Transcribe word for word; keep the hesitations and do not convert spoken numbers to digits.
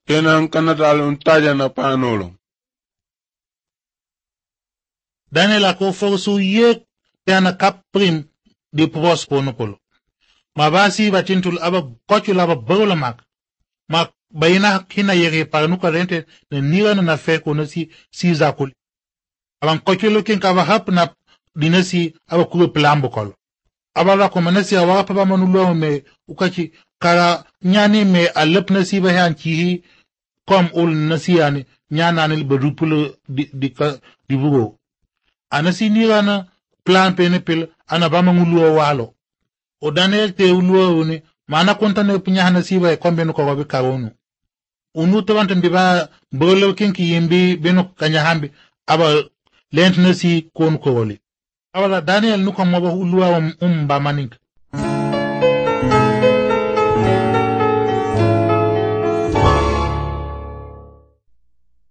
kenan kanadal untaja na panolo. Daniel ako forsu yek yana kaprim di pros ponopolo. Mabasi bacintul aba kochul aba bawla mak. Ma bayina kina yere paranuka rente na nira na fe ko si si zakul. Aban kochulo kin ka hap na dinasi aba kuru plambo kol. Aba la ko manasi awa pa manulo me ukachi kara nyani me alep nasi ba han chi kom ul nasi ani nyana nil berupulo di di ka di bugo. Anasi nira na plan penepil ana ba mangulu walo. O Daniel te uluo uni mana kontane punya hanasiba e kombe no ko wabi karonu. Unu tawante mbiba bolo kinki yimbi beno kanyahambi aba lent nasi kon ko woli. Awala Daniel nuko mabo uluwa um ba maninka.